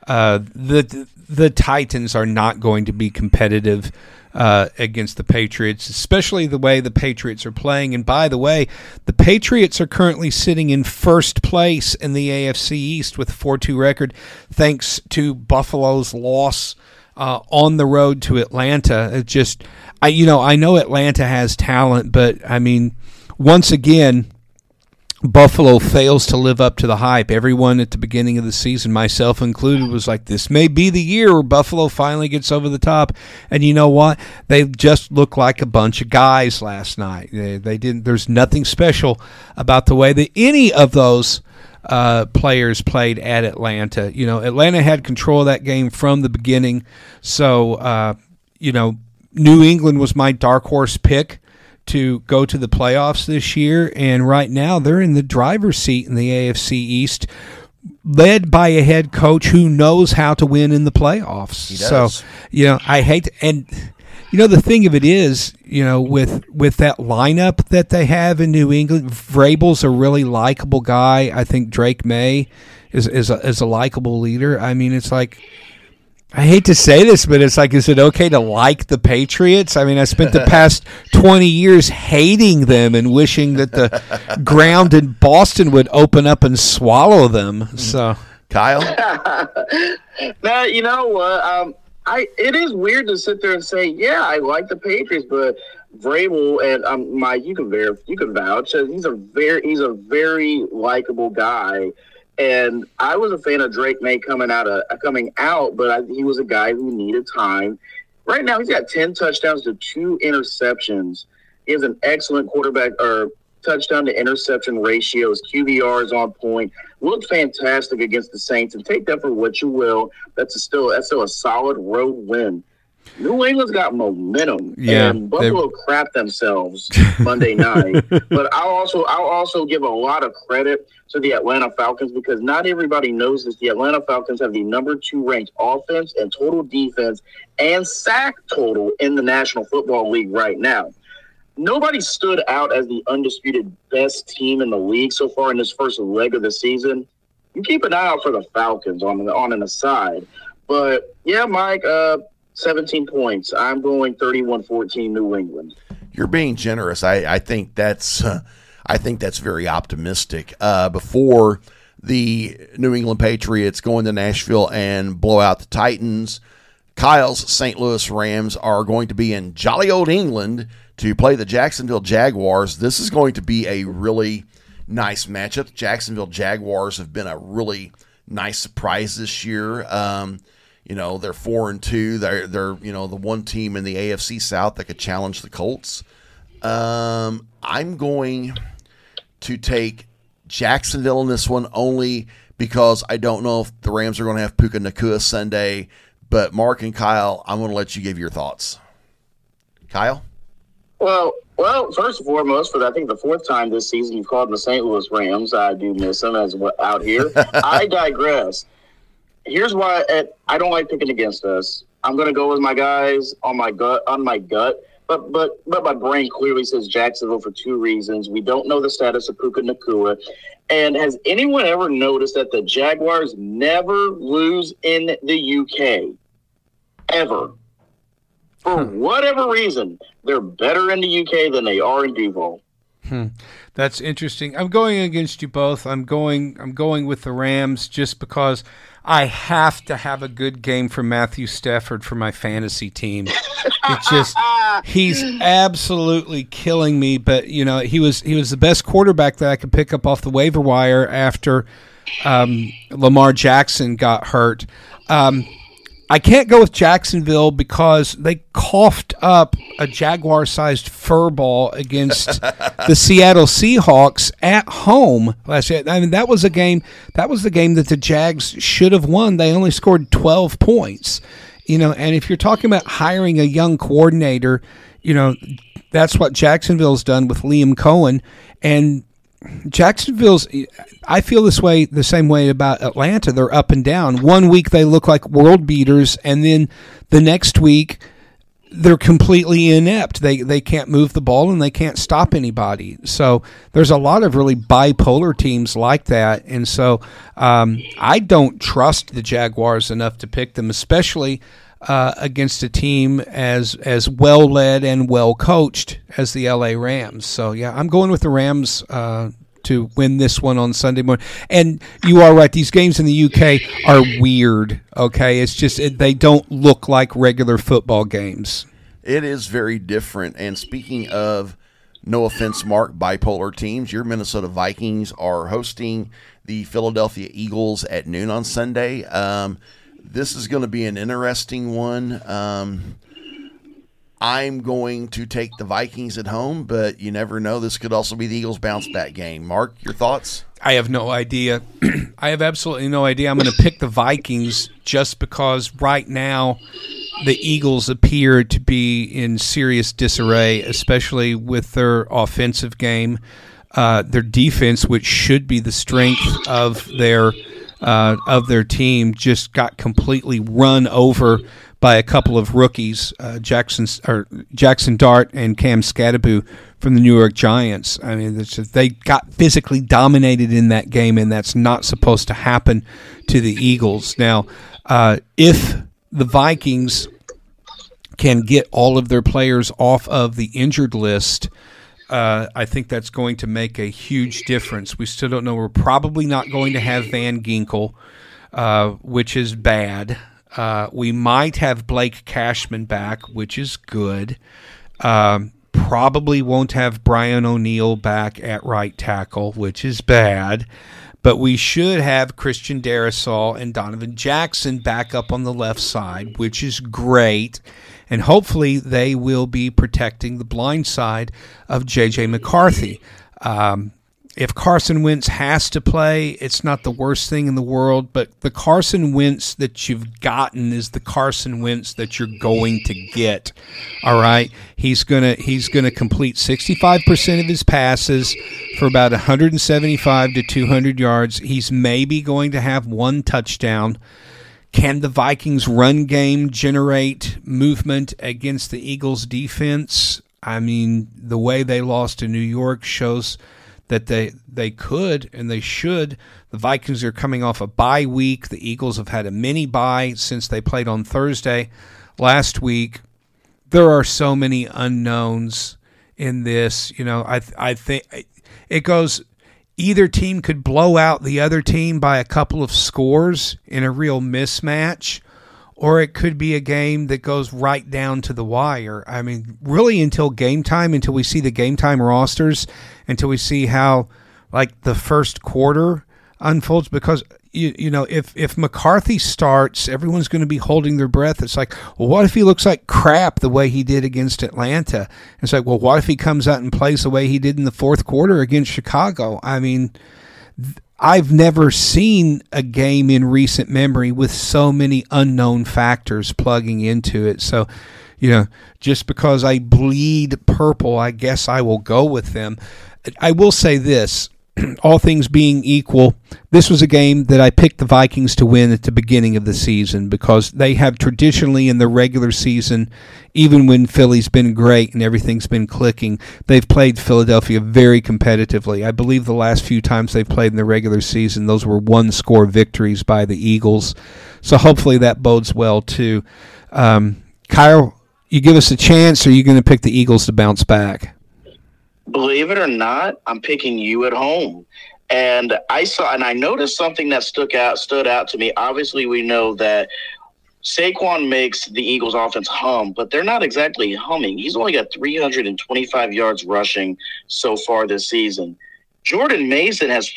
Speaker 2: The Titans are not going to be competitive against the Patriots, especially the way the Patriots are playing. And by the way, the Patriots are currently sitting in first place in the AFC East with a 4-2 record, thanks to Buffalo's loss on the road to Atlanta. It just, I know Atlanta has talent, but I mean, once again, Buffalo fails to live up to the hype. Everyone at the beginning of the season, myself included, was like, this may be the year where Buffalo finally gets over the top. And you know what? They just looked like a bunch of guys last night. They didn't. There's nothing special about the way that any of those players played at Atlanta. Atlanta had control of that game from the beginning. So, New England was my dark horse pick to go to the playoffs this year, and right now they're in the driver's seat in the AFC East, led by a head coach who knows how to win in the playoffs.
Speaker 1: He does.
Speaker 2: So, I hate to, and the thing of it is, with that lineup that they have in New England, Vrabel's a really likable guy. I think Drake May is a likable leader. I mean, it's like I hate to say this, but it's like, is it okay to like the Patriots? I mean, I spent the past 20 years hating them and wishing that the ground in Boston would open up and swallow them. So,
Speaker 1: Kyle?
Speaker 3: Now, you know what? It is weird to sit there and say, yeah, I like the Patriots, but Vrabel and Mike, you can vouch. He's a very likable guy. And I was a fan of Drake May coming out, but he was a guy who needed time. Right now, he's got 10 touchdowns to 2 interceptions. He has an excellent quarterback or touchdown to interception ratio. His QBR is on point. Looked fantastic against the Saints, and take that for what you will. That's still a solid road win. New England's got momentum, and Buffalo crapped themselves Monday night. But I'll also give a lot of credit to the Atlanta Falcons, because not everybody knows this. The Atlanta Falcons have the number 2 ranked offense and total defense and sack total in the National Football League right now. Nobody stood out as the undisputed best team in the league so far in this first leg of the season. You keep an eye out for the Falcons on an aside. But, yeah, Mike, 17 points. I'm going 31-14 New England.
Speaker 1: You're being generous. I think that's very optimistic. Before the New England Patriots go into Nashville and blow out the Titans, Kyle's St. Louis Rams are going to be in jolly old England to play the Jacksonville Jaguars. This is going to be a really nice matchup. The Jacksonville Jaguars have been a really nice surprise this year. They're 4-2. They're the one team in the AFC South that could challenge the Colts. I'm going to take Jacksonville in this one only because I don't know if the Rams are going to have Puka Nacua Sunday. But Mark and Kyle, I'm going to let you give your thoughts. Kyle?
Speaker 3: Well, first and foremost, for I think the 4th time this season, you've called them the St. Louis Rams. I do miss them out here. I digress. Here's why I don't like picking against us. I'm going to go with my guys on my gut. But my brain clearly says Jacksonville for 2 reasons. We don't know the status of Puka Nacua. And has anyone ever noticed that the Jaguars never lose in the UK? Ever. For whatever reason, they're better in the UK than they are in Duval.
Speaker 2: That's interesting. I'm going against you both. I'm going with the Rams just because I have to have a good game from Matthew Stafford for my fantasy team. It's just he's absolutely killing me. But he was the best quarterback that I could pick up off the waiver wire after Lamar Jackson got hurt. I can't go with Jacksonville because they coughed up a Jaguar-sized fur ball against the Seattle Seahawks at home last year. I mean, that was the game that the Jags should have won. They only scored 12 points. And if you're talking about hiring a young coordinator, that's what Jacksonville's done with Liam Cohen. And I feel the same way about Atlanta. They're up and down. One week they look like world beaters, and then the next week they're completely inept. They can't move the ball and they can't stop anybody. So there's a lot of really bipolar teams like that, and so I don't trust the Jaguars enough to pick them, especially against a team as well led and well coached as the LA Rams. So yeah, I'm going with the Rams to win this one on Sunday morning. And you are right; these games in the UK are weird. Okay, it's just they don't look like regular football games.
Speaker 1: It is very different. And speaking of, no offense, Mark, bipolar teams, your Minnesota Vikings are hosting the Philadelphia Eagles at noon on Sunday. This is going to be an interesting one. I'm going to take the Vikings at home, but you never know. This could also be the Eagles' bounce-back game. Mark, your thoughts?
Speaker 2: I have no idea. I have absolutely no idea. I'm going to pick the Vikings just because right now the Eagles appear to be in serious disarray, especially with their offensive game. Their defense, which should be the strength of their team, just got completely run over by a couple of rookies, Jackson Dart and Cam Skattebo from the New York Giants. I mean, they got physically dominated in that game, and that's not supposed to happen to the Eagles. Now, if the Vikings can get all of their players off of the injured list, I think that's going to make a huge difference. We still don't know. We're probably not going to have Van Ginkel, which is bad. We might have Blake Cashman back, which is good. Probably won't have Brian O'Neill back at right tackle, which is bad. But we should have Christian Darrisaw and Donovan Jackson back up on the left side, which is great. And hopefully they will be protecting the blind side of J.J. McCarthy. If Carson Wentz has to play, it's not the worst thing in the world, but the Carson Wentz that you've gotten is the Carson Wentz that you're going to get. All right? He's gonna complete 65% of his passes for about 175 to 200 yards. He's maybe going to have one touchdown. Can the Vikings' run game generate movement against the Eagles' defense? I mean, the way they lost to New York shows that they could and they should. The Vikings are coming off a bye week. The Eagles have had a mini bye since they played on Thursday last week. There are so many unknowns in this. You know, I think it goes either team could blow out the other team by a couple of scores in a real mismatch, or it could be a game that goes right down to the wire. I mean, really until game time, until we see the game time rosters, until we see how, like, the first quarter unfolds. Because, you know, if McCarthy starts, everyone's going to be holding their breath. It's like, well, what if he looks like crap the way he did against Atlanta? It's like, well, what if he comes out and plays the way he did in the fourth quarter against Chicago? I mean, I've never seen a game in recent memory with so many unknown factors plugging into it. So, you know, just because I bleed purple, I guess I will go with them. I will say this, all things being equal, this was a game that I picked the Vikings to win at the beginning of the season because they have traditionally in the regular season, even when Philly's been great and everything's been clicking, they've played Philadelphia very competitively. I believe the last few times they've played in the regular season, those were one-score victories by the Eagles. So hopefully that bodes well too. Kyle, you give us a chance, or are you going to pick the Eagles to bounce back?
Speaker 3: Believe it or not, I'm picking you at home. And I noticed something that stood out to me. Obviously, we know that Saquon makes the Eagles offense hum, but they're not exactly humming. He's only got 325 yards rushing so far this season. Jordan Mason has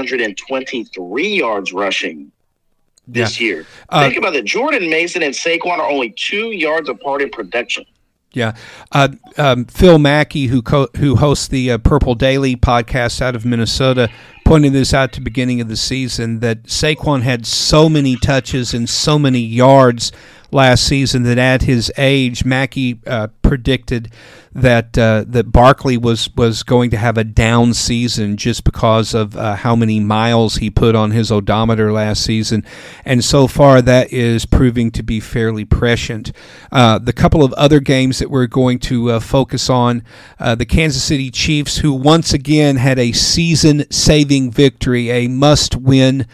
Speaker 3: 323 yards rushing this year. Think about that. Jordan Mason and Saquon are only 2 yards apart in production.
Speaker 2: Yeah. Phil Mackey, who hosts the Purple Daily podcast out of Minnesota, pointed this out at the beginning of the season, that Saquon had so many touches and so many yards last season that at his age, Mackey predicted that Barkley was going to have a down season just because of how many miles he put on his odometer last season. And so far, that is proving to be fairly prescient. The couple of other games that we're going to focus on, the Kansas City Chiefs, who once again had a season-saving victory, a must-win,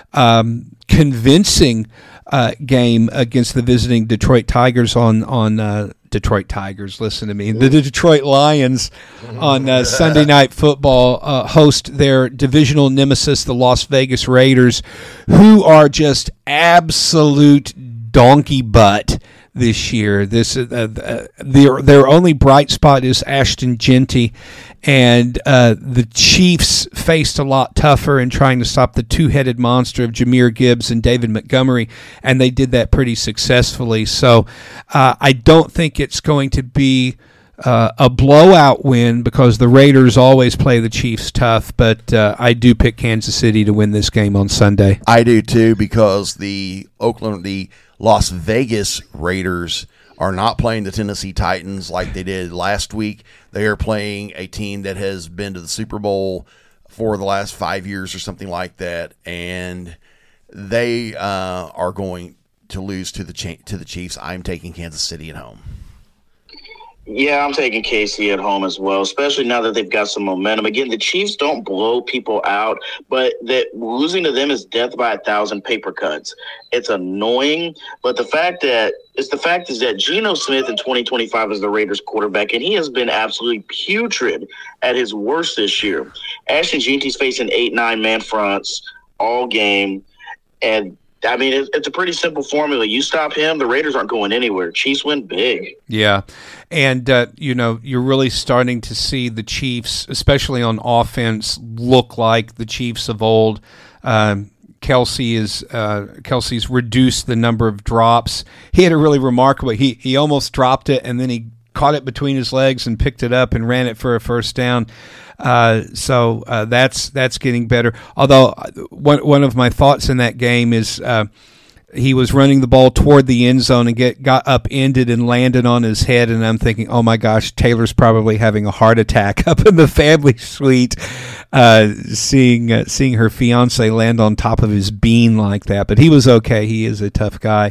Speaker 2: convincing game against the visiting Detroit Tigers on Detroit Tigers, listen to me. The Detroit Lions on Sunday Night Football host their divisional nemesis, the Las Vegas Raiders, who are just absolute donkey butt this year. Their only bright spot is Ashton Genty, and the Chiefs faced a lot tougher in trying to stop the two-headed monster of Jahmyr Gibbs and David Montgomery, and they did that pretty successfully. So I don't think it's going to be a blowout win because the Raiders always play the Chiefs tough, but I do pick Kansas City to win this game on Sunday.
Speaker 1: I do too, because the Las Vegas Raiders are not playing the Tennessee Titans like they did last week. They are playing a team that has been to the Super Bowl for the last 5 years or something like that, and they are going to lose to the Chiefs. I'm taking Kansas City at home.
Speaker 3: Yeah, I'm taking KC at home as well, especially now that they've got some momentum. Again, the Chiefs don't blow people out, but that losing to them is death by 1,000 paper cuts. It's annoying, but the fact is that Geno Smith in 2025 is the Raiders quarterback, and he has been absolutely putrid at his worst this year. Ashton Jeanty's facing 8-9 man fronts all game, and I mean, it's a pretty simple formula. You stop him, the Raiders aren't going anywhere. Chiefs win big.
Speaker 2: Yeah, and you're really starting to see the Chiefs, especially on offense, look like the Chiefs of old. Kelsey's reduced the number of drops. He had a really remarkable. He almost dropped it, and then he caught it between his legs and picked it up and ran it for a first down. So that's getting better. Although one of my thoughts in that game is he was running the ball toward the end zone and got upended and landed on his head, and I'm thinking, oh my gosh, Taylor's probably having a heart attack up in the family suite, seeing her fiance land on top of his bean like that. But he was okay. He is a tough guy.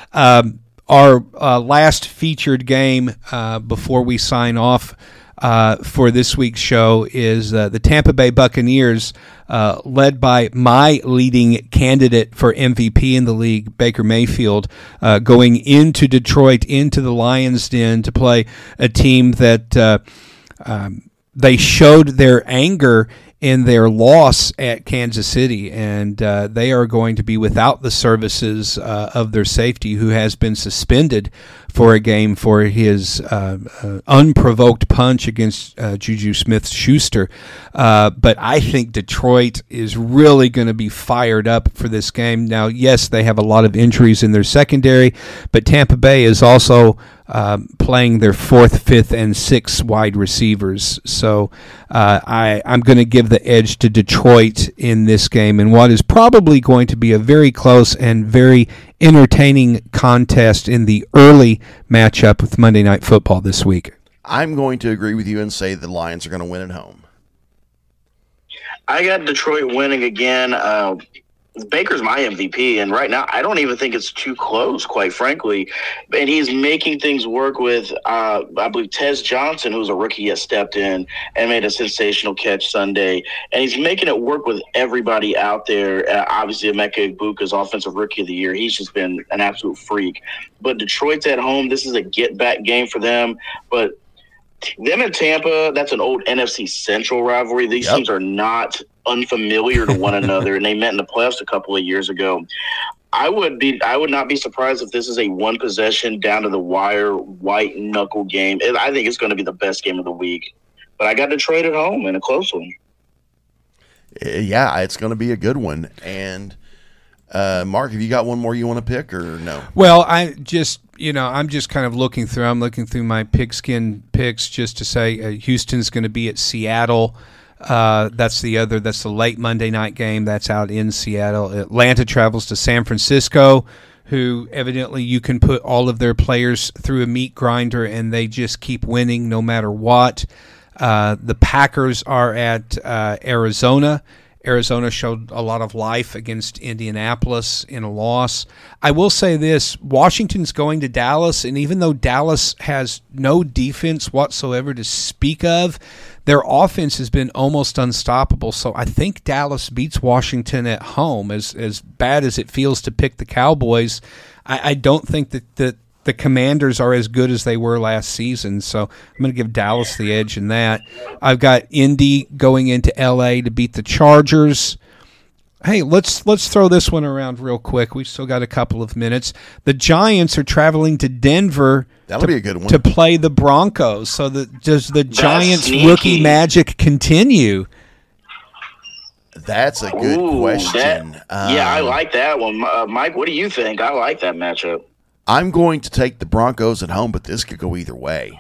Speaker 2: Our last featured game before we sign off for this week's show is the Tampa Bay Buccaneers, led by my leading candidate for MVP in the league, Baker Mayfield, going into Detroit, into the Lions' Den to play a team that they showed their anger in their loss at Kansas City, and they are going to be without the services of their safety, who has been suspended for a game for his unprovoked punch against Juju Smith-Schuster. But I think Detroit is really going to be fired up for this game. Now, yes, they have a lot of injuries in their secondary, but Tampa Bay is also playing their 4th, 5th, and 6th wide receivers. So I'm going to give the edge to Detroit in this game, in what is probably going to be a very close and very entertaining contest in the early matchup with Monday Night Football this week.
Speaker 1: I'm going to agree with you and say the Lions are going to win at home.
Speaker 3: I got Detroit winning again. Baker's my MVP, and right now I don't even think it's too close, quite frankly. And he's making things work with, I believe, Tez Johnson, who's a rookie, has stepped in and made a sensational catch Sunday. And he's making it work with everybody out there. Obviously, Emeka Egbuka's Offensive Rookie of the Year. He's just been an absolute freak. But Detroit's at home. This is a get-back game for them. But them and Tampa, that's an old NFC Central rivalry. These teams are not unfamiliar to one another, and they met in the playoffs a couple of years ago. I would not be surprised if this is a one possession down to the wire white knuckle game. I think it's going to be the best game of the week. But I got Detroit at home in a close one.
Speaker 1: Yeah, it's going to be a good one. And Mark, have you got one more you want to pick or no?
Speaker 2: Well, I'm just kind of looking through. I'm looking through my pigskin picks just to say Houston's going to be at Seattle. That's the late Monday night game. That's out in Seattle. Atlanta travels to San Francisco, who evidently you can put all of their players through a meat grinder and they just keep winning no matter what. The Packers are at Arizona. Arizona showed a lot of life against Indianapolis in a loss. I will say this, Washington's going to Dallas, and even though Dallas has no defense whatsoever to speak of, their offense has been almost unstoppable. So I think Dallas beats Washington at home. As bad as it feels to pick the Cowboys, I don't think that the Commanders are as good as they were last season, so I'm going to give Dallas the edge in that. I've got Indy going into L.A. to beat the Chargers. Hey, let's throw this one around real quick. We've still got a couple of minutes. The Giants are traveling to Denver.
Speaker 1: That'll be a good one.
Speaker 2: To play the Broncos. So does the Giants' rookie magic continue?
Speaker 1: That's a good question.
Speaker 3: I like that one. Mike, what do you think? I like that matchup.
Speaker 1: I'm going to take the Broncos at home, but this could go either way.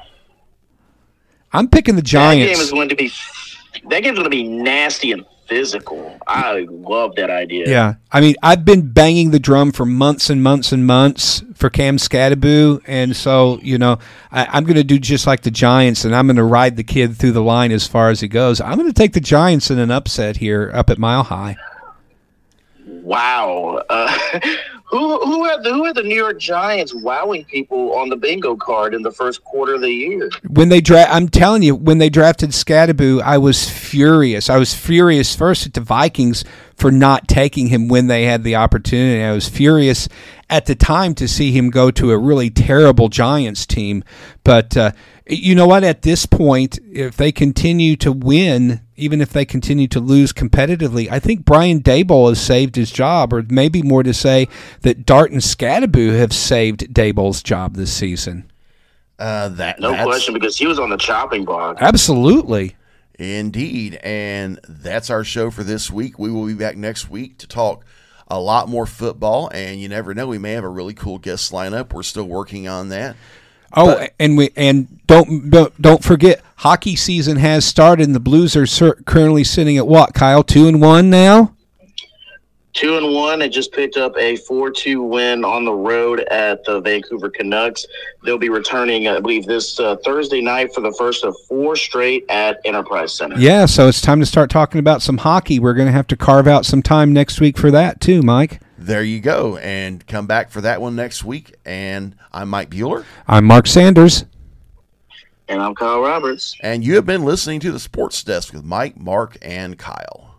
Speaker 2: I'm picking the Giants.
Speaker 3: That game's going to be nasty and physical. I love that idea.
Speaker 2: Yeah. I mean, I've been banging the drum for months and months and months for Cam Skattebo, and so, I'm going to do just like the Giants, and I'm going to ride the kid through the line as far as he goes. I'm going to take the Giants in an upset here up at Mile High.
Speaker 3: Wow. Who had the New York Giants wowing people on the bingo card in the first quarter of the year?
Speaker 2: I'm telling you, when they drafted Scadaboo, I was furious. I was furious first at the Vikings for not taking him when they had the opportunity. I was furious at the time to see him go to a really terrible Giants team. But you know what? At this point, if they continue to win, even if they continue to lose competitively, I think Brian Daboll has saved his job, or maybe more to say that Dart and Scadaboo have saved Daboll's job this season.
Speaker 3: No question, because he was on the chopping block.
Speaker 2: Absolutely.
Speaker 1: Indeed. And that's our show for this week. We will be back next week to talk a lot more football, and you never know, we may have a really cool guest lineup. We're still working on that.
Speaker 2: Oh, and don't forget, hockey season has started, and the Blues are currently sitting at what, Kyle? 2-1 now.
Speaker 3: 2-1. They just picked up a 4-2 win on the road at the Vancouver Canucks. They'll be returning, I believe, this Thursday night for the first of 4 straight at Enterprise Center.
Speaker 2: Yeah, so it's time to start talking about some hockey. We're going to have to carve out some time next week for that too, Mike.
Speaker 1: There you go, and come back for that one next week. And I'm Mike Bueller.
Speaker 2: I'm Mark Sanders.
Speaker 3: And I'm Kyle Roberts.
Speaker 1: And you have been listening to the Sports Desk with Mike, Mark, and Kyle.